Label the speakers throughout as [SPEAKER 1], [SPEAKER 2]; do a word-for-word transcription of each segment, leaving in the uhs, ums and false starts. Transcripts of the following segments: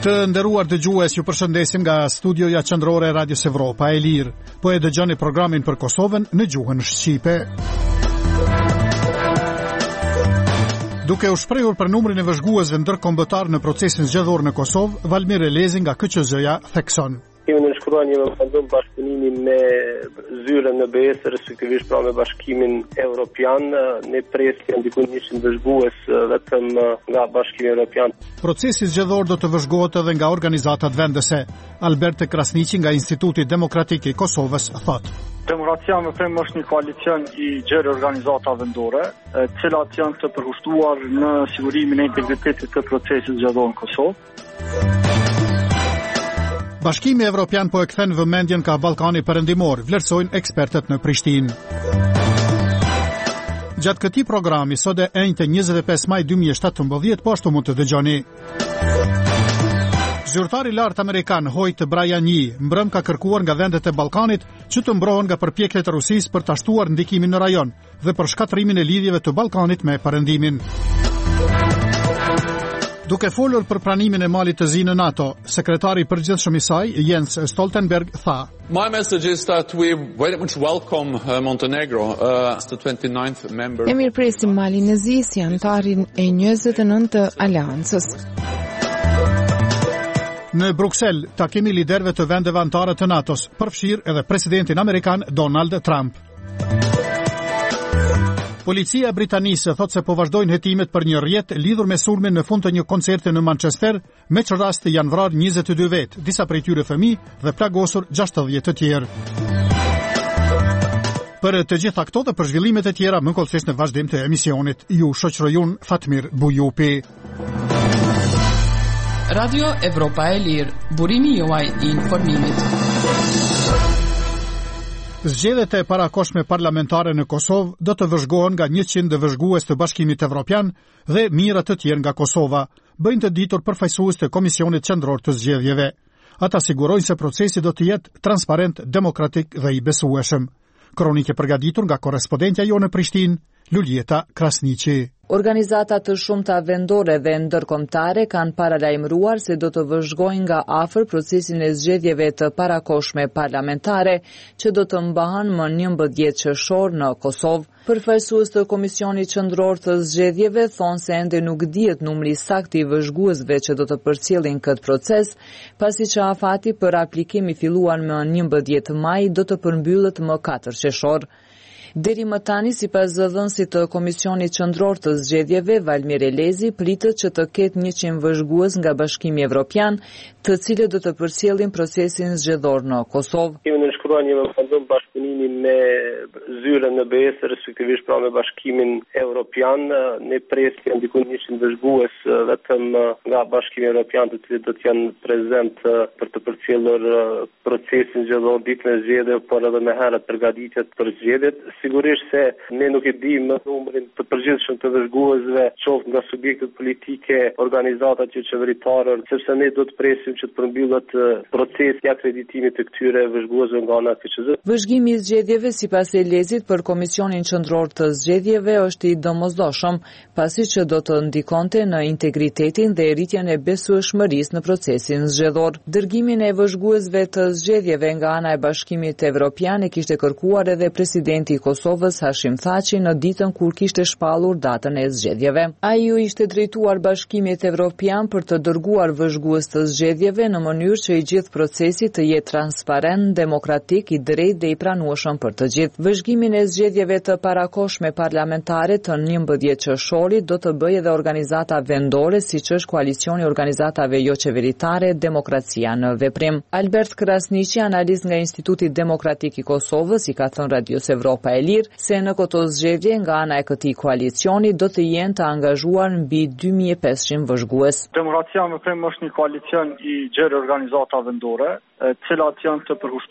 [SPEAKER 1] Të nderuar dëgjues, ju përshëndesim nga studioja qendrore e Radios Evropa e Lirë. Po e dëgjoni programin për Kosovën në gjuhën shqipe. Duke u shprehur për numrin e vëzhguesve ndërkombëtar në procesin zgjedhor në Kosovë, Valmir Elezi nga K Q Z-ja thekson.
[SPEAKER 2] Kemi nënshkruar një memorandum bashkëpunimi me zyrën në B E S, respektivisht pra me Bashkimin Evropian. Ne presim diku njëqind vëzhgues vetëm nga Bashkimi Evropian.
[SPEAKER 1] Procesi zgjedhor do të vëzhgohet edhe nga organizatat vendese. Albert Krasniqi nga Instituti Demokratik i Kosovës thotë:
[SPEAKER 3] Demokracia më them është një koalicion i gjerë organizata vendore, të cilat janë të përkushtuar në sigurimin e integritetit të procesit zgjedhor në Kosovë.
[SPEAKER 1] Bashkimi Evropian po e kthen vëmendjen ka Ballkani Perëndimor, vlerësojnë ekspertët në Prishtinë. Gjatë këtij programi sot e enjte njëzet e pesë maj dy mijë e shtatëmbëdhjetë po ashtu mund të dëgjoni. Zyrtari i lartë amerikan Hoyt Bryanyi mbrëm ka kërkuar nga vendet e Ballkanit që të mbrohen nga përpjekjet e Rusisë për ta shtuar ndikimin në rajon dhe për shkatrimin e lidhjeve të Ballkanit me Perëndimin. Duke folur për pranimin e Malit të Zi në NATO, sekretari i përgjithshëm i saj, Jens Stoltenberg, tha:
[SPEAKER 4] My message is that we very much welcome uh, Montenegro uh, as the twenty-ninth member.
[SPEAKER 5] Ne mirëpresim Malin e Zi si antarin e njëzet e nëntë të Aleancës.
[SPEAKER 1] Në Bruksel, takimi liderëve të vendeve anëtare të NATO-s, përfshir edhe presidentin amerikan Donald Trump. Policia britanisë thotë se po vazhdojnë hetimet për një rrjet lidhur me sulmin në fund të një koncerti në Manchester, me që rast janë vrarë njëzet e dy vetë, disa prej tyre fëmijë dhe plagosur gjashtëdhjetë të tjerë. Për të gjitha këto dhe për zhvillimet e tjera, më kollësisht në vazhdim të emisionit, ju shoqërojun Fatmir Bujupi.
[SPEAKER 6] Radio Evropa e Lirë, burimi juaj i informimit.
[SPEAKER 1] Zgjedhjet e parakoshme parlamentare në Kosovë do të vëzhgohen nga njëqind vëzhgues të Bashkimit Evropian dhe mijëra të tjerë nga Kosova, bëjnë të ditur përfaqësues të Komisionit Qendror të Zgjedhjeve. Ata sigurojnë se procesi do të jetë transparent, demokratik dhe i besueshëm. Kronike përgatitur nga korrespondentja jonë në Prishtinë, Luljeta Krasniqi.
[SPEAKER 7] Organizata të shumta vendore dhe ndërkombëtare kanë paralajmëruar se do të vëzhgojnë nga afër procesin e zgjedhjeve të parakoshme parlamentare që do të mbahen më njëmbëdhjetë qershor në Kosovë. Përfaqësues të Komisionit Qendror të Zgjedhjeve thonë se ende nuk dihet numri sakt i vëzhguesve që do të përcjellin këtë proces, pasi që afati për aplikim i filluar më njëmbëdhjetë maj do të përmbyllet më katër qershor. Deri më tani, sipas zëdhënësit të Komisionit Qendror të Zgjedhjeve, Valmir Elezi, pritet që të ketë njëqind vëzhgues nga Bashkimi Evropian, të cilët do të përcjellin procesin zgjedhor në Kosovë.
[SPEAKER 2] Kemi nënshkruar një memorandum bashkëpunimi me zyrën në B E S, respektivisht pra me Bashkimin Evropian. Ne presim diku njëqind vëzhgues vetëm nga Bashkimi Evropian, të cilët do të jenë prezent për të përcjellur procesin zgjedhor ditën e zgjedhjeve, por edhe më herët përgatitjet për zgjedhjet. Sigurisht se ne nuk e dimë numrin të përgjithshëm të vëzhguesve, qoftë nga subjektet politike, organizatat që qeveritare, sepse ne do të presim që të përmbyllet procesi i akreditimit të këtyre vëzhguesve nga ana e K Q Z.
[SPEAKER 7] Vëzhgimi i zgjedhjeve sipas Elezit për Komisionin Qendror të Zgjedhjeve është i domosdoshëm, pasi që do të ndikonte në integritetin dhe rritjen e besueshmërisë në procesin zgjedhor. Dërgimin e vëzhguesve të zgjedhjeve nga ana e Bashkimit Evropian e kishte kërkuar edhe presidenti i Kosovës Hashim Thaçi në ditën kur kishte shpallur datën e zgjedhjeve. Ai u ishte drejtuar Bashkimit Evropian për të dërguar vëzhgues të zgjedhjeve në mënyrë që i gjithë procesi të jetë transparent, demokratik, i drejtë dhe i pranueshëm për të gjithë. Vëzhgimin e zgjedhjeve të parakoshme parlamentare të njëmbëdhjetë qershorit do të bëjë edhe organizata vendore, siç është Koalicioni i Organizatave Jo Qeveritare Demokracia në Veprim. Albert Krasniqi, analist nga Instituti Demokratik i Kosovës, i ka thënë Radios Evropa e Lirë se në këto zgjedhje nga ana e këtij koalicioni do të jenë të angazhuar mbi dy mijë e pesëqind vëzhgues.
[SPEAKER 3] Demokracia më them është një koalicion i gjerë organizata vendore, të cilat janë të përkushtuar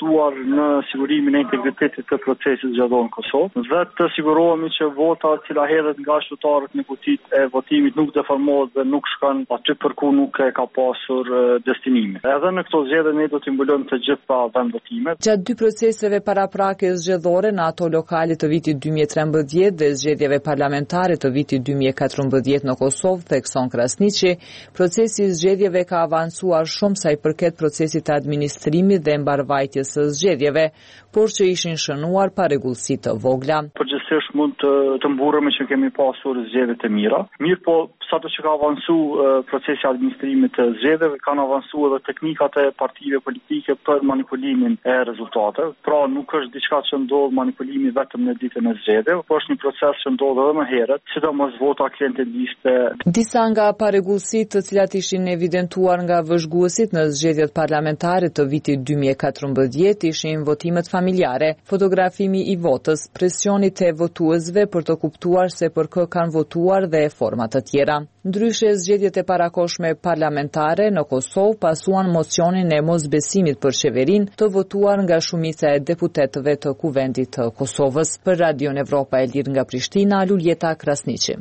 [SPEAKER 3] në sigurimin e integritetit të procesit zgjedhor në Kosovë dhe të sigurohemi që vota që hedhet nga qytetarët në kutit e votimit nuk deformohet dhe nuk shkon aty për ku nuk e ka pasur destinimin. Edhe në këto zgjedhje ne do të mbulojmë të gjitha vendvotimet.
[SPEAKER 7] Gjatë dy proceseve paraprakës zgjedhore në ato lokale të vitit dy mijë e trembëdhjetë dhe zgjedhjeve parlamentare të vitit dy mijë e katërmbëdhjetë në Kosovë, thekson Krasniqi, procesi i zgjedhjeve ka avancuar shumë sa i përket procesit të administrimit dhe mbarvajtjes së zgjedhjeve, por që ishin shënuar pa rregullsi të vogla.
[SPEAKER 3] Përgjithsisht mund të, të mburremi që kemi pasur zgjedhje të mira. Mirë po, sado që ka avancu procesi i administrimit të zgjedhjeve, kanë avancuar edhe teknikat e partive politike për manipulimin e rezultateve. Pra nuk është diçka që ndodh manipulimi vetëm në ditën e zgjedhjeve, por është një proces që ndodh edhe më herët, sidomos vota klienteliste.
[SPEAKER 7] Disa nga parregullsitë të cilat ishin evidentuar nga vëzhguesit në zgjedhjet parlamentare të vitit dy mijë e katërmbëdhjetë ishin votimet familjare, fotografimi i votës, presioni te votuesve për të kuptuar se për kë kanë votuar dhe forma të tjera. Ndryshe, zgjedhjet e parakoshme parlamentare në Kosovë pasuan mocionin e mosbesimit për qeverinë të votuar nga shumica e deputetëve të Kuvendit të Kosovës. Për Radion Evropa e Lirë nga Prishtina, Luljeta Krasniqi.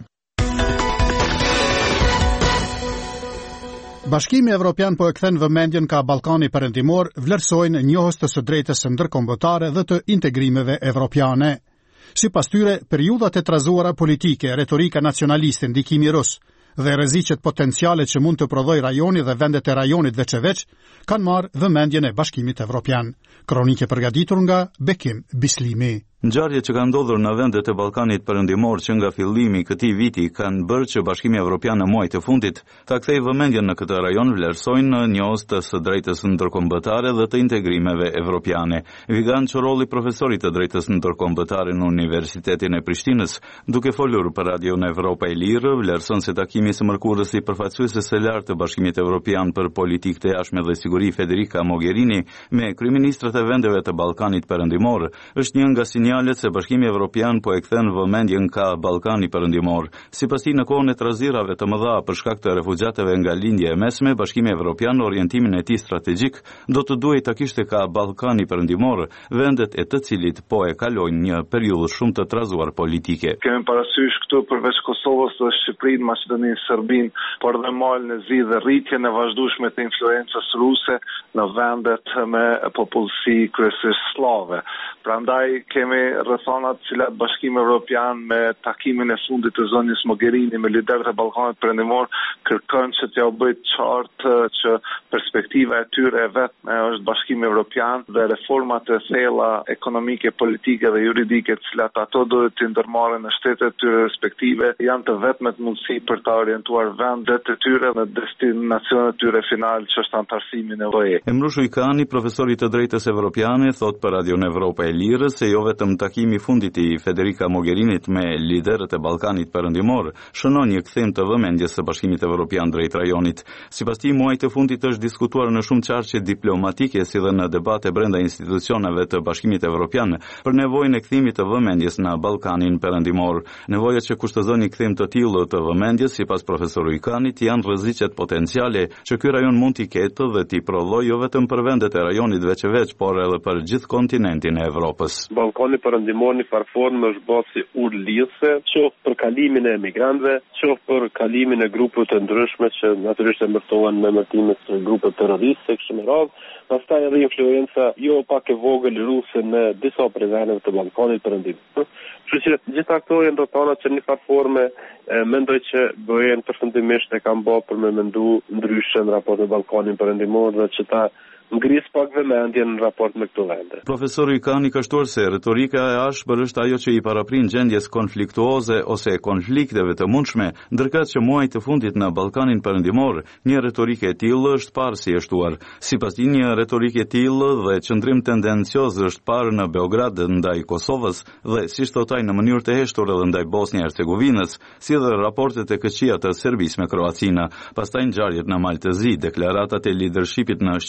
[SPEAKER 1] Bashkimi Evropian po e kthen vëmendjen ka Ballkani Perëndimor vlerësojnë njohës të së drejtës së ndërkombëtare dhe të integrimeve evropiane. Sipas tyre, periudhat e trazuara politike, retorika nacionaliste, ndikimi rus dhe rreziqet potenciale që mund të prodhojë rajoni dhe vendet e rajonit veç e veç, kanë marrë vëmendjen e Bashkimit Evropian. Kronike përgatitur nga Bekim Bislimi.
[SPEAKER 8] Ngjarjet që kanë ndodhur në vendet e Ballkanit Perëndimor që nga fillimi i këtij viti kanë bërë që Bashkimi Evropian në muajt e fundit ta kthejë vëmendjen në këtë rajon, vlerësojnë njohës të së drejtës ndërkombëtare dhe të integrimeve evropiane. Vigan Çorolli, profesor i të drejtës ndërkombëtare në Universitetin e Prishtinës, duke folur për Radion Evropa e Lirë, vlerëson se takimi i së mërkurës i përfaqësueses së lartë të Bashkimit Evropian për politikë të jashtme dhe siguri Federica Mogherini me kryeministrat e vendeve të Ballkanit Perëndimor është një nga sinjalet se Bashkimi Evropian po e kthen vëmendjen ka Ballkani Perëndimor. Sipas tij, në kohën e trazirave të mëdha për shkak të refugjatëve nga lindja e mesme, Bashkimi Evropian orientimin e tij strategjik do të duhej ta kishte ka Ballkani Perëndimor, vendet e të cilit po e kalojnë një periudhë shumë të trazuar politike.
[SPEAKER 9] Kemi parasysh këtu përveç Kosovës dhe Shqipërinë, Maqedoninë, Serbinë, por dhe Malën e Zi dhe rritjen e vazhdueshme të influencës ruse në vendet me popullsi kryesisht slave. Prandaj kemi rrethonat cilat Bashkimi Evropian me takimin e fundit të zonjës Mogherini me liderët e Ballkanit Perëndimor kërkon që t'ja u bëjë qartë që perspektiva e tyre e vetme është Bashkimi Evropian dhe reformat e thella ekonomike, politike dhe juridike të cilat ato duhet të ndërmarrin në shtetet e tyre respektive janë të vetmet mundësi për ta orientuar vendet e tyre në destinacionet e tyre final që është antarësimin e E.
[SPEAKER 8] Emrush Ujkani, profesor i të drejtës evropiane, thot për Radion Evropa e Lirë se jo vetëm takimi i fundit i Federica Mogherinit me liderët e Ballkanit Perëndimor shënon një kthim të vëmendjes së Bashkimit Evropian drejt rajonit. Sipas tij, muajt e fundit është diskutuar në shumë çarqe diplomatike si dhe në debate brenda institucioneve të Bashkimit Evropian për nevojën e kthimit të vëmendjes në Ballkanin Perëndimor. Nevoja që kushtozon një kthim të tillë të vëmendjes, sipas profesorit Ujkanit, janë rreziqet potenciale që ky rajon mund t'i ketë dhe t'i prodhojë jo vetëm për vendet e rajonit veç e veç, por edhe për gjithë kontinentin e Evropës.
[SPEAKER 2] Ballkani Perëndimor në farformë është bërë si urlidhse, qoftë për kalimin e emigrantëve, qoftë për kalimin e grupeve të ndryshme që natyrisht emërtohen me emërtime të grupe terroriste kështu me radhë, pastaj edhe influenca jo pak e vogël ruse në disa prej vendeve të Ballkanit Perëndimor. Kështu që gjitha këto janë rrethana që në farformë mendoj që bëhen përfundimisht e kanë bërë për me mendu ndryshe në raport me Ballkanin Perëndimor dhe që ta ngris pak vëmendje në raport me këto vende.
[SPEAKER 8] Profesori Ujkani ka shtuar se retorika e ashpër është ajo që i paraprin gjendjes konfliktuoze ose konflikteve të mundshme, ndërkëtë që muajt të fundit në Ballkanin Perëndimor një retorike e tillë është parë si e shtuar. Sipas tij, një retorike e tillë dhe qëndrim tendencioz është parë në Beograd ndaj Kosovës dhe si thotaj në mënyrë të heshtur edhe ndaj Bosnjë-Hercegovinës, si dhe raportet e këqija të Serbisë me Kroacinë. Pastaj ngjarjet në Malë të Zi, deklaratat e leadershipit në Shqipëri dhe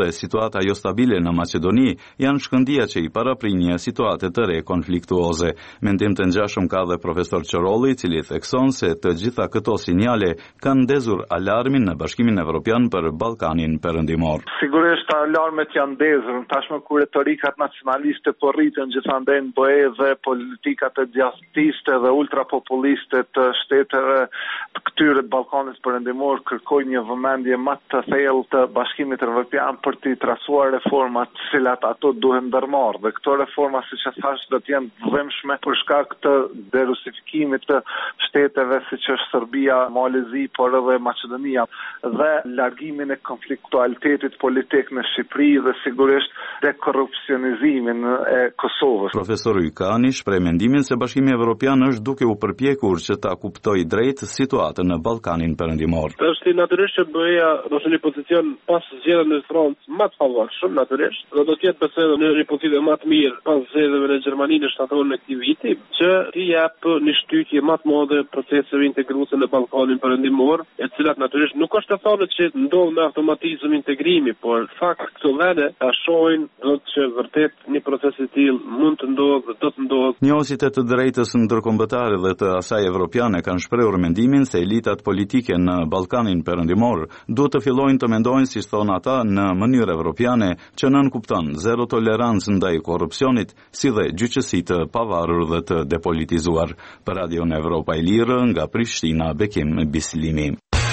[SPEAKER 8] dhe situata jo stabile në Maqedoni janë shkëndija që i paraprin një situate të re konfliktuoze. Mendim të ngjashëm ka dhe profesor Qorolli, i cili thekson se të gjitha këto sinjale kanë ndezur alarmin në Bashkimin Evropian për Ballkanin Perëndimor.
[SPEAKER 9] Sigurisht alarmet janë ndezur, tashmë kur retorikat nacionaliste po rriten gjithandej në B E dhe politikat e djathtiste dhe ultrapopuliste të shteteve të këtyre të Ballkanit Perëndimor kërkojnë një vëmendje më të thellë të Bashkimit Evropian për të trasuar reformat të cilat ato duhen ndërmarrë. Dhe këto reforma, siç e thash, do të jenë të vëmshme për shkak të derusifikimit të shteteve siç është Serbia, Malezi, por edhe Maqedonia dhe largimin e konfliktualitetit politik në Shqipëri dhe sigurisht dekorrupsionizimin e Kosovës.
[SPEAKER 8] Profesor Ykani shpreh mendimin se Bashkimi Evropian është duke u përpjekur që ta kuptojë drejt situatën në Ballkanin Perëndimor.
[SPEAKER 2] Është natyrisht që B E-ja do të në pozicion pas zgjedhjeve në Francë më të favorshëm, natyrisht, do të jetë pse në një pozicion më të mirë pas zgjedhjeve në Gjermani në shtatorën e këtij viti, që i jap një shtytje më të madhe proceseve integruese në Ballkanin Perëndimor, e cilat natyrisht nuk është të thonë që ndodh me automatizëm integrimi, por fakt këto vende ta shohin do të që vërtet një proces i tillë mund të ndodhë dhe do të ndodhë.
[SPEAKER 8] Njohësit e të drejtës ndërkombëtare dhe të asaj evropiane kanë shprehur mendimin se elitat politike në Ballkanin Perëndimor duhet të fillojnë të mendojnë, si thonë ata, në mënyrë evropiane që nënkupton zero tolerancë ndaj korrupsionit, si dhe gjyqësi të pavarur dhe të depolitizuar. Për Radion Evropa e Lirë, nga Prishtina, Bekim Bislimi.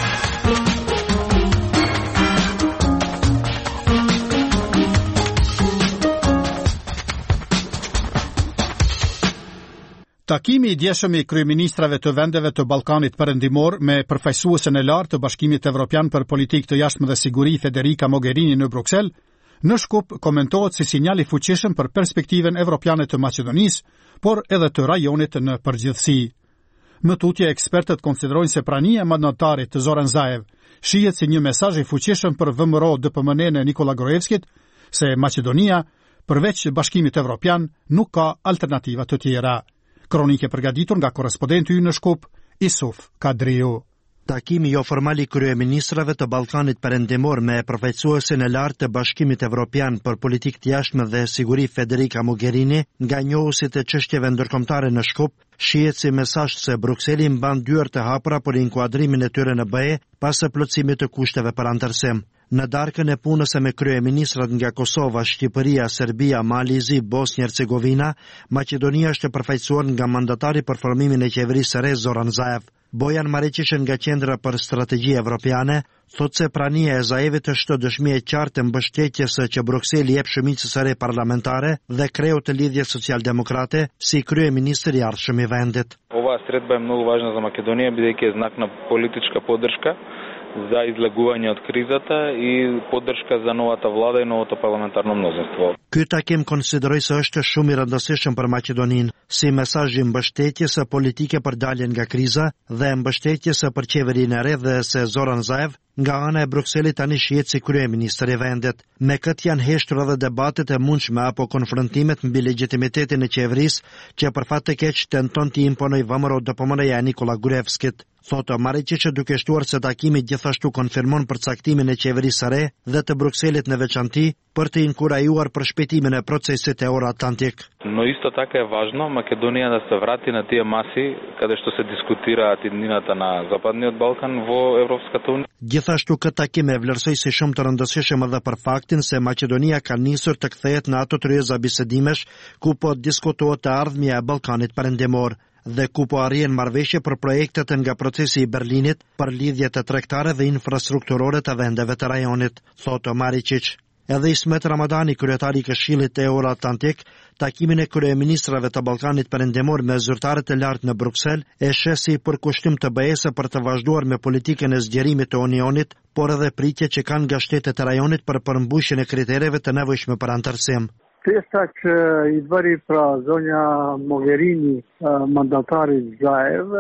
[SPEAKER 1] Takimi i djeshëm i kryeministrave të vendeve të Ballkanit Perëndimor me përfaqësuesen e lartë të Bashkimit Evropian për politikë të jashtme dhe siguri Federica Mogherini në Bruksel, në Shkup komentohet si sinjal i fuqishëm për perspektiven evropiane të Maqedonisë, por edhe të rajonit në përgjithësi. Më tutje ekspertët konsiderojnë se prania e mandatarit të Zoran Zaev shihet si një mesazh i fuqishëm për V M R O D P M N-n e Nikola Gruevskit se Maqedonia, përveç Bashkimit Evropian, nuk ka alternativa të tjera. Kronike përgatitur nga korrespondenti ynë në Shkup, Isuf Kadriu.
[SPEAKER 10] Takimi jo formal i kryeministrave të Ballkanit Perëndimor me përfaqësuesen e lartë të Bashkimit Evropian për politikë të jashtme dhe siguri Federica Mogherini nga njohësit e çështjeve ndërkombëtare në Shkup shihet si mesazh se Brukseli mban dyert e hapura për inkuadrimin e tyre në B E pas së plotësimit të kushteve për antarësim. Në darkën e punës me kryeministrat nga Kosova, Shqipëria, Serbia, Malezi, Bosnjë Hercegovina, Maqedonia është e përfaqësuar nga mandatari për formimin e qeverisë së re Zoran Zaev. Bojan Mariqishen nga Qendra për Strategji Evropiane thotë se prania e Zaevit është dëshmi e qartë mbështetjes që Brukseli jep shumicës së re parlamentare dhe kreu të lidhjes socialdemokrate si kryeministër i ardhshëm i vendit.
[SPEAKER 11] Ova sredba je mnogo važna za Makedoniju, бидејќи е знак на политичка поддршка за излегување од кризата и поддршка за новата влада и новото парламентарно мнозинство.
[SPEAKER 10] Ky takim konsideroj se është shumë i rëndësishëm për Maqedoninë, si mesazh i mbështetjes politike për daljen nga kriza dhe mbështetjes për qeverinë e re dhe se Zoran Zaev nga ana e Brukselit tani shihet si kryeministër i vendit. Me këtë janë heshtur edhe debatet e mundshme apo konfrontimet mbi legjitimitetin e qeverisë që për fat të keq tenton të imponojë V M R O D P M N-ja Nikola Gruevskit. Thotë Mariqić duke shtuar se takimi gjithashtu konfirmon përcaktimin e qeverisë së re dhe të Brukselit në veçanti për të inkurajuar përshpejtimin e procesit euroatlantik.
[SPEAKER 11] Но исто така е важно Македонија да се врати на тие маси каде што се дискутираат иднината на Западниот Балкан во Европската Унија.
[SPEAKER 10] Gjithashtu këtë takim e vlerësoi si shumë të rëndësishëm edhe për faktin se Maqedonia ka nisur të kthehet në ato tryeza bisedimesh ku po diskutohet e ardhmja e Ballkanit Perëndimor dhe ku po arrihen marrëveshje për projektet nga procesi i Berlinit për lidhjet e tregtare dhe infrastrukturore të vendeve të rajonit, thotë Mariqić. Edhe Ismet Ramadani, kryetari i Këshillit Euroatlantik, takimin e kryeministrave të Ballkanit Perëndimor me zyrtarët e lartë në Bruksel e sheh si përkushtim të B E-s për të vazhduar me politikën e zgjerimit të Unionit, por edhe pritje që kanë nga shtetet e rajonit për përmbushjen e kritereve të nevojshme për antarësim.
[SPEAKER 12] Pjesa që i bëri pra zonja Mogherini, mandatari Zaev,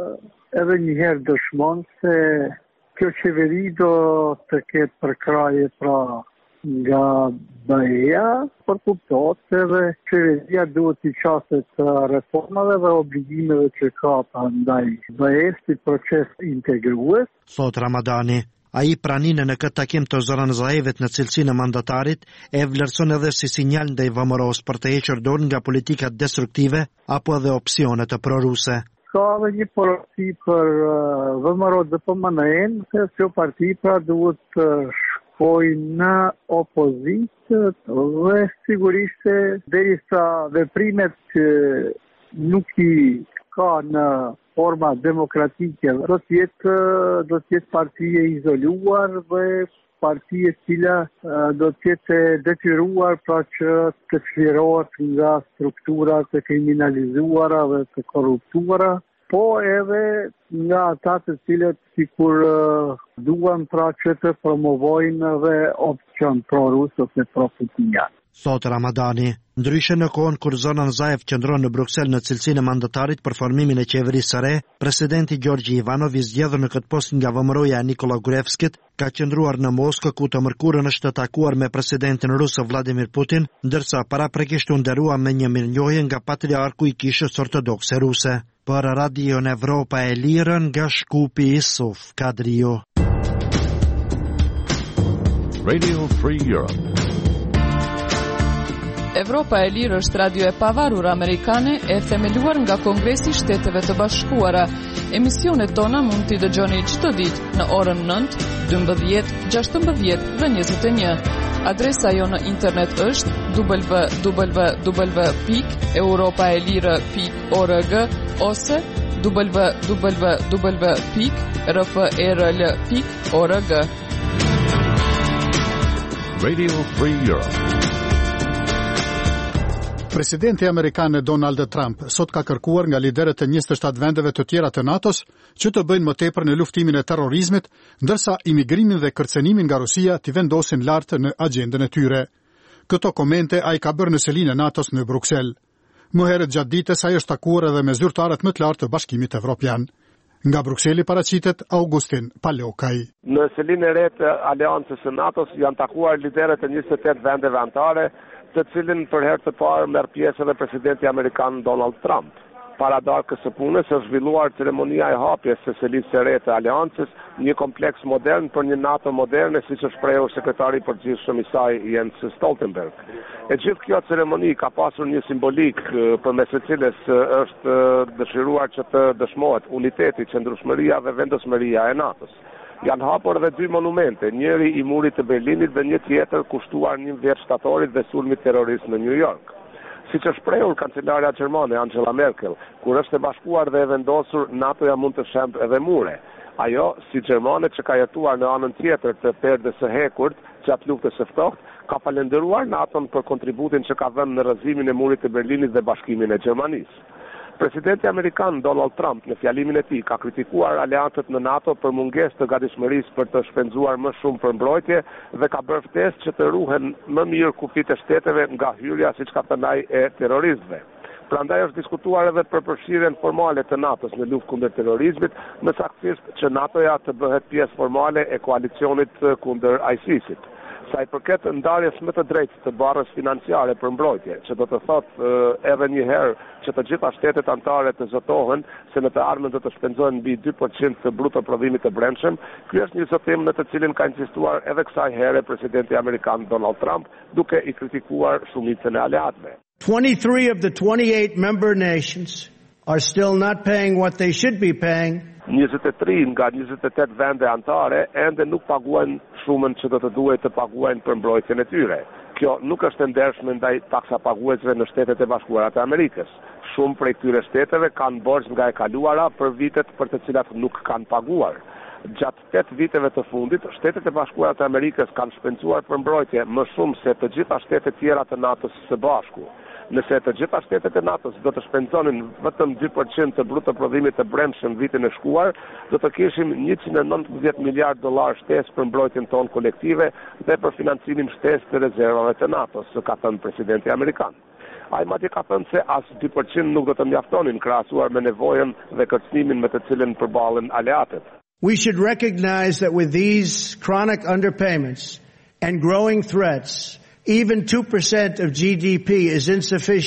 [SPEAKER 12] edhe njëherë dëshmon se kjo qeveri do të ketë përkraje pra nga B E-ja, për kuptohet se edhe qeveria duhet i qaset reformave dhe obligimeve që ka ndaj B E-s si proces integrues.
[SPEAKER 10] Thot Ramadani. Ai praninë në këtë takim të Zoran Zaevet në cilësinë e mandatarit e vlerëson edhe si sinjal ndaj VMRO-s për të hequr dorë nga politikat destruktive apo edhe opsione të proruse.
[SPEAKER 12] Ka edhe një porosi për uh, VMRO D P M N se kjo parti pra duhet të shkojë në opozitë dhe sigurisht derisa veprimet që nuk i ka në forma demokratike, do të jetë do të jetë parti e izoluar dhe parti e cila do të jetë detyruar pra që të çlirohet nga strukturat e kriminalizuara dhe të korruptuara, po edhe nga ata të cilët sikur duan pra që të promovojnë dhe opcion prorus ose pro-putinjan.
[SPEAKER 10] Thot Ramadani. Ndryshe në kohën kur Zoran Zaev qëndron në Bruksel në cilësinë e mandatarit për formimin e qeverisë së re, presidenti Gjorgji Ivanov i zgjedhur në këtë post nga VMRO-ja e Nikola Gruevskit ka qëndruar në Moskë ku të mërkurën është të takuar me presidentin rus Vladimir Putin, ndërsa paraprekisht u nderua me një mirënjohje nga patriarku i Kishës Ortodokse Ruse. Për Radio Evropa e Lirë nga Shkupi Isuf Kadrio.
[SPEAKER 13] Radio Free Europe.
[SPEAKER 6] Evropa e Lirë është radio e pavarur amerikane e themeluar nga Kongresi i Shteteve të Bashkuara. Emisionet tona mund t'i dëgjoni çdo ditë në orën nëntë, dymbëdhjetë, gjashtëmbëdhjetë dhe njëzet e një. Adresa jo në internet është w w w pikë europaelire pikë org ose w w w pikë r f e r l pikë org.
[SPEAKER 13] Radio Free Europe.
[SPEAKER 1] Presidenti amerikan Donald Trump sot ka kërkuar nga liderët e njëzet e shtatë vendeve të tjera të NATO-s që të bëjnë më tepër në luftimin e terrorizmit, ndërsa imigrimin dhe kërcenimin nga Rusia t'i vendosin lart në agjendën e tyre. Këto komente ai ka bërë në selinë e NATO-s në Bruksel. Më herët gjatë ditës ai është takuar edhe me zyrtarët më të lartë të Bashkimit Evropian. Nga Brukseli paraqitet Augustin Paleokaj.
[SPEAKER 2] Në selinë e re të Aleancës së NATO-s janë takuar liderët e njëzet e tetë vendeve anëtare, të cilin për herë të parë merr pjesë edhe presidenti amerikan Donald Trump. Para darkës së punës është zhvilluar ceremonia e hapjes së selisë së re të Aleancës, një kompleks modern për një NATO moderne, siç është shprehur sekretari i përgjithshëm i saj Jens Stoltenberg. E gjithë kjo ceremoni ka pasur një simbolik përmes së cilës është dëshiruar që të dëshmohet uniteti, qëndrueshmëria dhe vendosmëria e NATO-s. Janë hapur edhe dy monumente, njëri i murit të Berlinit dhe një tjetër kushtuar një vjet shtatorit dhe sulmit terrorist në New York. Siç është shprehur kancelarja gjermane Angela Merkel, kur është e bashkuar dhe e vendosur, NATO-ja mund të shembë edhe mure. Ajo, si gjermane që ka jetuar në anën tjetër të perdës së hekurt, gjatë luftës së ftohtë, ka falenderuar NATO-n për kontributin që ka dhënë në rrëzimin e murit të Berlinit dhe bashkimin e Gjermanisë. Presidenti amerikan Donald Trump në fjalimin e tij ka kritikuar aleancët në NATO për mungesë të gatishmërisë për të shpenzuar më shumë për mbrojtje dhe ka bërë ftesë që të ruhen më mirë kufitë e shteteve nga hyrja siç ka thënë ai e terroristëve. Prandaj është diskutuar edhe për përfshirjen formale të NATO-s në luftë kundër terrorizmit, më saktësisht që NATO-ja të bëhet pjesë formale e koalicionit kundër ISIS-it. Sa i përket ndarjes më të drejtë të barrës financiare për mbrojtje, që do të thotë edhe një herë që të gjitha shtetet anëtare të zotohen se në të ardhmen do të shpenzohen mbi dy përqind të bruto prodhimit të brendshëm, ky është një zotim në të cilin ka insistuar edhe kësaj here presidenti amerikan Donald Trump, duke i kritikuar shumicën e aleatëve.
[SPEAKER 14] twenty-three of the twenty-eight member nations are still not paying what they should be paying.
[SPEAKER 2] njëzet e tre nga njëzet e tetë vende anëtare ende nuk paguajnë shumën që do të duhet të paguajnë për mbrojtjen e tyre. Kjo nuk është e ndershme ndaj taksapaguesve në Shtetet e Bashkuara të Amerikës. Shumë prej këtyre shteteve kanë borxh nga e kaluara për vitet për të cilat nuk kanë paguar. Gjatë tetë viteve të fundit, Shtetet e Bashkuara të Amerikës kanë shpenzuar për mbrojtje më shumë se të gjitha shtetet tjera të NATO-s së bashku. Nëse të gjitha shtetet e NATO-s do të shpenzonin vetëm dy përqind të bruto prodhimit të brendshëm vitin e shkuar, do të kishim njëqind e nëntëdhjetë miliardë dollar shtesë për mbrojtjen tonë kolektive dhe për financimin shtesë të rezervave të NATO-s, ka thënë presidenti amerikan. Ai madje ka thënë se as dy përqind nuk do të mjaftonin krahasuar me nevojën dhe kërcënimin me të cilën përballen aleatët.
[SPEAKER 14] We should recognize that with these chronic underpayments and growing threats, even two percent of G D P is insufficient.
[SPEAKER 2] Ne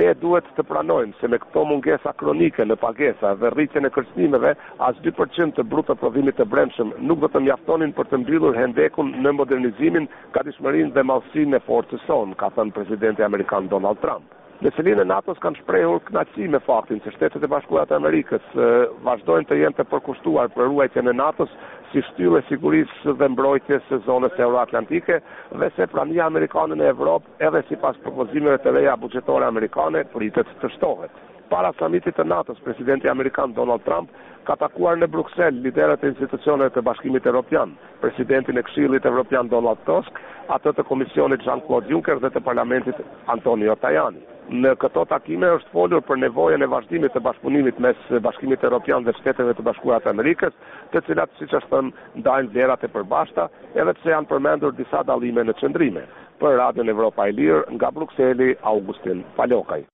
[SPEAKER 2] Ne duhet të pranojmë se me këto mungesa kronike në pagesa dhe rritjen e kërcënimeve, as dy përqind të bruto prodhimit të brendshëm nuk do të mjaftonin për të mbyllur hendekun në modernizimin, gatishmërinë dhe mallësinë e forcës sonë, ka thënë presidenti amerikan Donald Trump. Në selinë e NATO-s kanë shprehur kënaqësi me faktin se Shtetet e Bashkuara të Amerikës vazhdojnë të jenë të përkushtuar për ruajtjen e NATO-s si shtyllë e sigurisë dhe mbrojtjes së zonës euroatlantike dhe se prania amerikane në Evropë, edhe sipas propozimeve të reja buxhetore amerikane, pritet të shtohet. Para samitit të NATO-s, presidenti amerikan Donald Trump ka takuar në Bruksel liderët e institucioneve të Bashkimit Evropian, presidentin e Këshillit Evropian Donald Tusk, atë të Komisionit Jean-Claude Juncker dhe të Parlamentit Antonio Tajani. Në këto takime është folur për nevojën e vazhdimit të bashkëpunimit mes Bashkimit Evropian dhe Shteteve të Bashkuara të Amerikës, të cilat, siç është thënë, ndajnë vlerat e përbashkëta, edhe pse janë përmendur disa dallime në qëndrime. Për Radion Evropa e Lirë, nga Brukseli, Augustin Palokaj.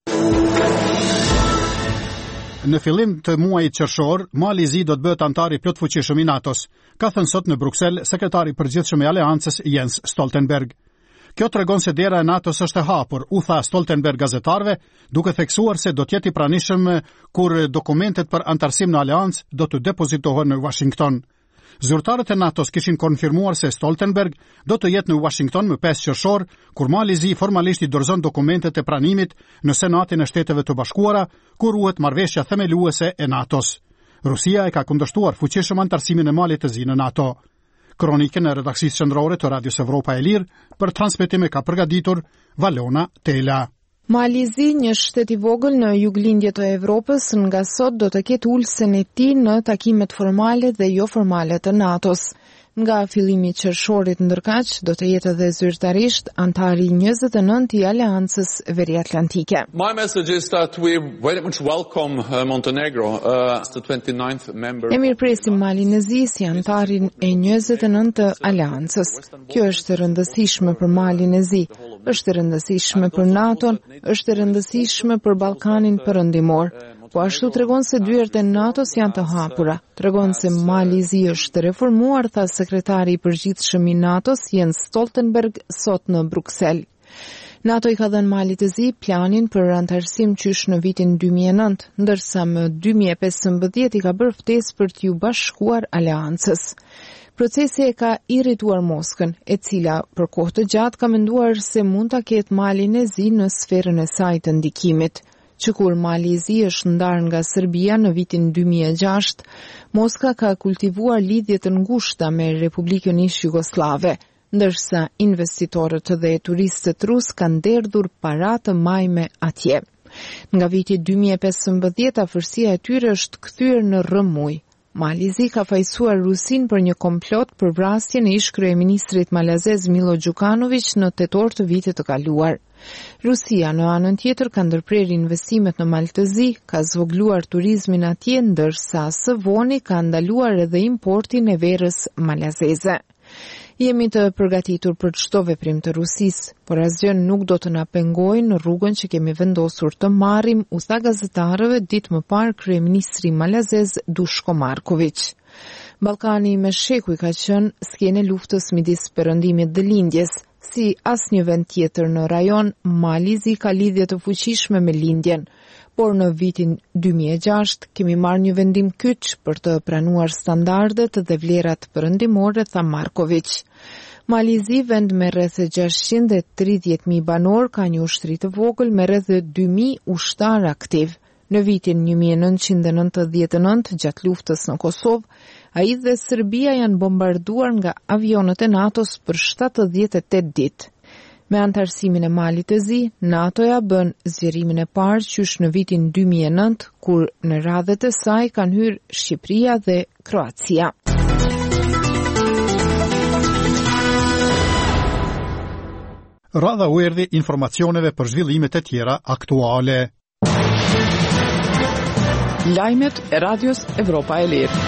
[SPEAKER 1] Në fillim të muajit qershor, Mali i Zi do të bëhet antar i plotfuqishëm i NATO-s, ka thënë sot në Bruksel sekretari i përgjithshëm i Aleancës Jens Stoltenberg. Kjo tregon se dera e NATO-s është e hapur, u tha Stoltenberg gazetarëve, duke theksuar se do të jetë i pranishëm kur dokumentet për antarësim në Aleancë do të depozitohen në Washington. Zyrtarët e NATO-s kishin konfirmuar se Stoltenberg do të jetë në Washington më pesë qershor, kur Mali i Zi formalisht i dorëzon dokumentet e pranimit në Senatin e Shteteve të Bashkuara, ku ruhet marrëveshja themeluese e NATO-s. Rusia e ka kundërshtuar fuqishëm antarësimin e Malit të Zi në NATO. Kronikën e redaksisë qendrore të Radios Evropa e Lirë për transmetim e ka përgatitur Valona Tela.
[SPEAKER 5] Mali i Zi, një shtet i vogël në juglindje të Evropës, nga sot do të ketë ulsen e tij në takimet formale dhe jo formale të NATO-s. Nga fillimi i qershorit ndërkaq do të jetë edhe zyrtarisht antari njëzet e nëntë i Aleancës Veriatlantike.
[SPEAKER 4] My message is that we very much welcome uh, Montenegro uh, as the twenty-ninth member.
[SPEAKER 5] Ne mirpresim Malin e Zi si antarin e njëzet e nëntë të Aleancës. Kjo është e rëndësishme për Malin e Zi, është e rëndësishme për NATO-n, është e rëndësishme për Ballkanin Perëndimor. Po ashtu tregon se dyert e NATO-s janë të hapura. Tregon se Mali i Zi është reformuar, tha sekretari i përgjithshëm i NATO-s Jens Stoltenberg sot në Bruksel. NATO i ka dhënë Malit të Zi planin për antarësim qysh në vitin dy mijë e nëntë, ndërsa më dy mijë e pesëmbëdhjetë i ka bërë ftesë për t'ju bashkuar Aleancës. Procesi e ka irrituar Moskën, e cila për kohë të gjatë ka menduar se mund ta ketë Malin e Zi në sferën e saj të ndikimit. Që kur Mali i Zi është ndarë nga Serbia në vitin dy mijë e gjashtë, Moska ka kultivuar lidhje të ngushta me Republikën Ish Jugoslave, ndërsa investitorët dhe turistët rus kanë derdhur para të majme atje. Nga viti dy mijë e pesëmbëdhjetë afërsia e tyre është kthyer në rrëmuj. Mali i Zi ka fajsuar Rusin për një komplot për vrasjen e ish kryeministrit malazez Milo Đukanović në tetor të vitit të kaluar. Rusia në anën tjetër ka ndërprer investimet në Malë të Zi, ka zvogluar turizmin atje, ndërsa së voni ka ndaluar edhe importin e verës malazeze. Jemi të përgatitur për çdo veprim të Rusisë, por asgjë nuk do të na pengojë në rrugën që kemi vendosur të marrim, u tha gazetarëve ditë më parë kryeministri malazez Duško Marković. Ballkani me shekuj ka qenë skenë luftës midis Perëndimit dhe Lindjes. Si asnjë vend tjetër në rajon, Mali i Zi ka lidhje të fuqishme me Lindjen, por në vitin dy mijë e gjashtë kemi marrë një vendim kyç për të pranuar standardet dhe vlerat perëndimore, tha Marković. Mali i Zi, vend me rreth gjashtëqind e tridhjetë mijë banor, ka një ushtri të vogël me rreth dy mijë ushtar aktiv. Në vitin një mijë e nëntëqind e nëntëdhjetë e nëntë, gjatë luftës në Kosovë, ai dhe Serbia janë bombarduar nga avionët e NATO-s për shtatëdhjetë e tetë ditë. Me antarësimin e Malit të Zi, NATO-ja bën zgjerimin e parë qysh në vitin dy mijë e nëntë, kur në radhët e saj kanë hyrë Shqipëria dhe Kroacia.
[SPEAKER 1] Radha u erdhi informacioneve për zhvillimet e tjera aktuale.
[SPEAKER 6] Lajmet e Radios Evropa e Lirë.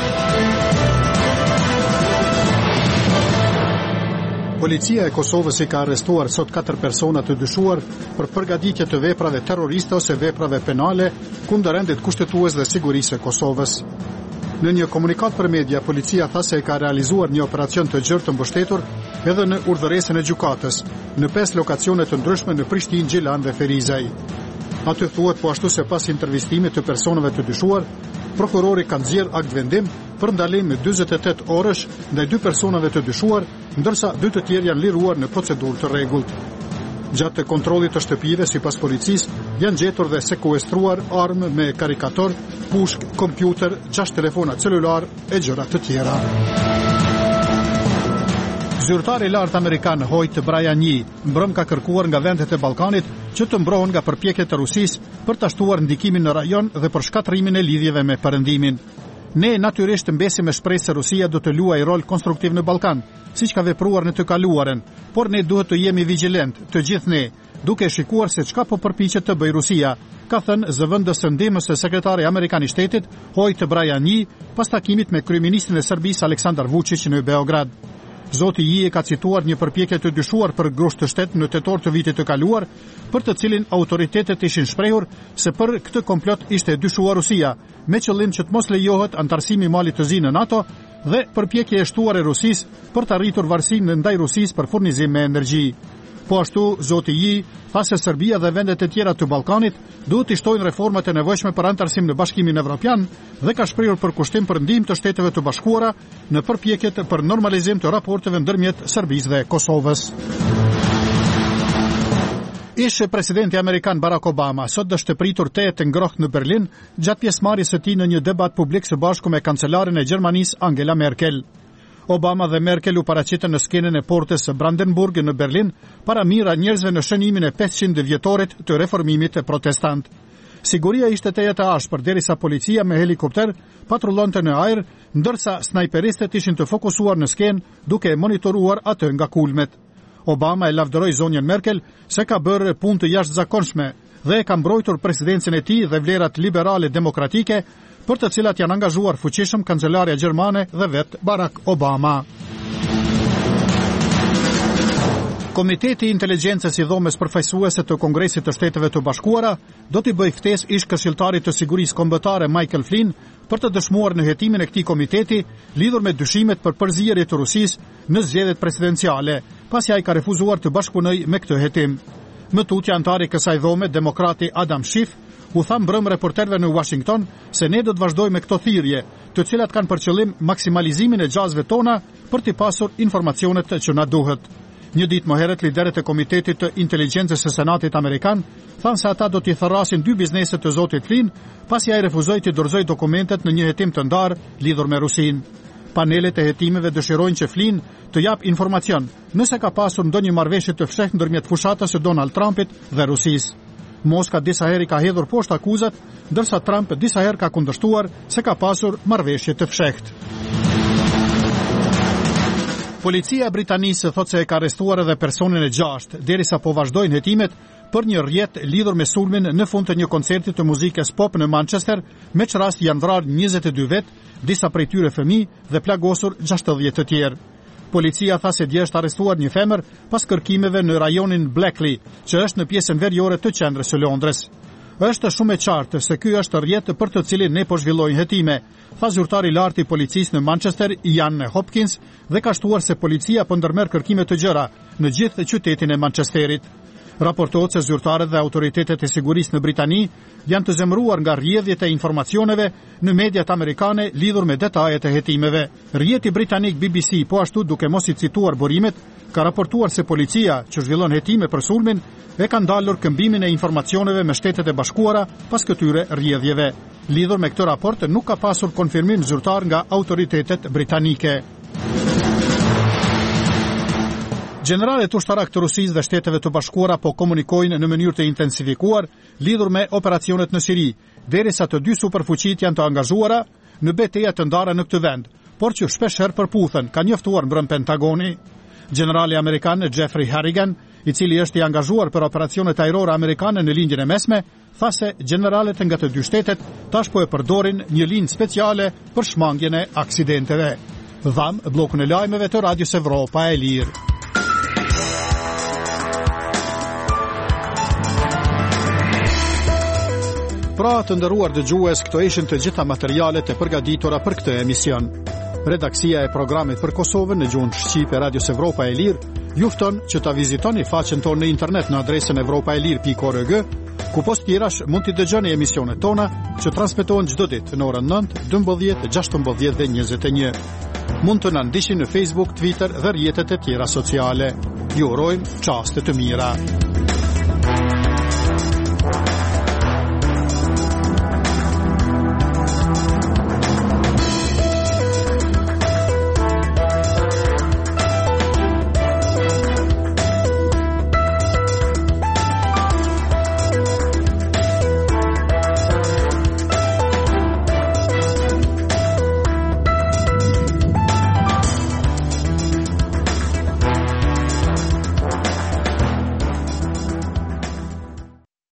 [SPEAKER 1] Policia e Kosovës i ka arrestuar sot katër persona të dyshuar për përgatitje të veprave terroriste ose veprave penale kundër rendit kushtetues dhe sigurisë së Kosovës. Në një komunikat për media, policia tha se ka realizuar një operacion të gjerë të mbështetur edhe në urdhëresën e gjykatës në pesë lokacione të ndryshme në Prishtinë, Gjilan dhe Ferizaj. Aty thuhet po ashtu se pas intervistimit të personave të dyshuar, prokurori ka nxjerr akt vendim për ndalim me dyzet e tetë orësh ndaj dy personave të dyshuar, ndërsa dy të tjerë janë liruar në procedurë të rregullt. Gjatë kontrollit të shtëpive, sipas policisë, janë gjetur dhe sekuestruar armë me karikator, pushk, kompjuter, gjashtë telefona celular e gjëra të tjera. Zyrtari i lartë amerikan Hoyt Bryanyi mbrëm ka kërkuar nga vendet e Ballkanit që të mbrohen nga përpjekjet e Rusisë për ta shtuar ndikimin në rajon dhe për shkatrimin e lidhjeve me Perëndimin. Ne natyrisht mbesim me shpresë se Rusia do të luajë rol konstruktiv në Ballkan, siç ka vepruar në të kaluarën, por ne duhet të jemi vigjilent, të gjithë ne, duke shikuar se çka po përpiqet të bëjë Rusia, ka thënë zëvendës së ndihmës së sekretari amerikan i shtetit Hoyt Bryanyi pas takimit me kryeministrin e Serbisë Aleksandar Vučić në Beograd. Zoti Yi e ka cituar një përpjekje të dyshuar për grusht të shtet në tetor të vitit të kaluar, për të cilin autoritetet ishin shprehur se për këtë komplot ishte dyshuar Rusia, me qëllim që të mos lejohet antarësimi i Malit të Zi në NATO dhe përpjekje e shtuar e Rusisë për të arritur varësinë ndaj Rusisë për furnizim me energji. Po ashtu, zoti Yi tha se Serbia dhe vendet e tjera të Ballkanit duhet të shtojnë reformat e nevojshme për antarësim në Bashkimin Evropian dhe ka shprehur përkushtim për ndihmë të Shteteve të Bashkuara në përpjekjet për normalizim të raporteve ndërmjet Serbisë dhe Kosovës. Ish presidenti amerikan Barack Obama sot është pritur tejet të ngrohtë në Berlin gjatë pjesëmarrjes së tij në një debat publik së bashku me kancelaren e Gjermanisë Angela Merkel. Obama dhe Merkel u paraqitën në skenën e portës së Brandenburg në Berlin para mira njerëzve në shënimin e pesëqind vjetorit të reformimit protestant. Siguria ishte tejet e ashpër derisa policia me helikopter patrullonte në ajër, ndërsa snajperistët ishin të fokusuar në skenë duke monitoruar atë nga kulmet. Obama e lavdëroi zonjën Merkel se ka bërë punë të jashtëzakonshme dhe ka mbrojtur presidencën e tij dhe vlerat liberale demokratike, për të cilat janë angazhuar fuqishëm kancelarja gjermane dhe vet Barack Obama. Komiteti i Inteligjencës i Dhomës Përfaqësuese të Kongresit të Shteteve të Bashkuara do t'i bëjë ftesë ish këshilltarit të sigurisë kombëtare Michael Flynn për të dëshmuar në hetimin e këtij komiteti lidhur me dyshimet për përzierje të Rusisë në zgjedhjet presidenciale, pasi ai ka refuzuar të bashkëpunojë me këtë hetim. Më tutje antari kësaj dhome, demokrati Adam Schiff, u tha mbrëm reporterëve në Washington se ne do të vazhdojmë me këto thirrje, të cilat kanë për qëllim maksimalizimin e gjasëve tona për të pasur informacionet që na duhet. Një ditë më herët liderët e Komitetit të Inteligjencës së Senatit amerikan thanë se ata do t'i thërrasin dy bizneset të zotit Flynn, pasi ai refuzoi të dorëzojë dokumentet në një hetim të ndarë lidhur me Rusinë. Panelet e hetimeve dëshirojnë që Flynn të jap informacion nëse ka pasur ndonjë marrëveshje të fshehtë ndërmjet fushatës së Donald Trumpit dhe Rusisë. Moska disa herë ka hedhur poshtë akuzat, ndërsa Trump disa herë ka kundërshtuar se ka pasur marrëveshje të fshehtë. Policia e Britanisë thot se e ka arrestuar edhe personin e gjashtë, derisa po vazhdojnë hetimet për një rrjet lidhur me sulmin në fund të një koncerti të muzikës pop në Manchester, me që rast janë vrarë njëzet e dy vet, disa prej tyre fëmijë dhe plagosur gjashtëdhjetë të tjerë. Policia tha se dje është arrestuar një femër pas kërkimeve në rajonin Blackley, që është në pjesën veriore të qendrës së Londrës. Është shumë e qartë se ky është rrjet për të cilin ne po zhvillojmë hetime, tha zyrtari i lartë i policisë në Manchester, Ian Hopkins, dhe ka shtuar se policia po ndërmerr kërkime të gjëra në gjithë qytetin e Manchesterit. Raportohet se zyrtarët dhe autoritetet e sigurisë në Britani janë të zemëruar nga rrjedhjet e informacioneve në mediat amerikane lidhur me detajet e hetimeve. Rrjeti britanik B B C, po ashtu duke mos i cituar burimet, ka raportuar se policia që zhvillon hetime për sulmin e ka ndalur këmbimin e informacioneve me Shtetet e Bashkuara pas këtyre rrjedhjeve. Lidhur me këtë raport nuk ka pasur konfirmim zyrtar nga autoritetet britanike. Generalet ushtarak të Rusisë dhe Shteteve të Bashkuara po komunikojnë në mënyrë të intensifikuar lidhur me operacionet në Siri, derisa të dy superfuqit janë të angazhuara në betejë të ndara në këtë vend, por që shpesh herë përputhen, ka njoftuar mbrëm Pentagoni. Generali amerikan Jeffrey Harrigan, i cili është i angazhuar për operacionet ajrore amerikane në lindjen e mesme, tha se generalet nga të dy shtetet tash po e përdorin një linjë speciale për shmangjen e aksidenteve. Dham bllokun e lajmeve të Radios Evropa e Lirë. Pra të nderuar dëgjues, këto ishin të gjitha materialet e përgatitura për këtë emision. Redaksia e programit për Kosovën në gjuhën shqipe Radios Evropa e Lirë ju fton që ta vizitoni faqen tonë në internet në adresën evropaelir pikë org Ku post tjerash mund t'i dëgjoni emisionet tona që transmetohen çdo ditë në orën nëntë, dymbëdhjetë, gjashtëmbëdhjetë dhe njëzet e një. Mund të na ndiqni në Facebook, Twitter dhe rrjetet e tjera sociale. Ju urojmë çaste të mira.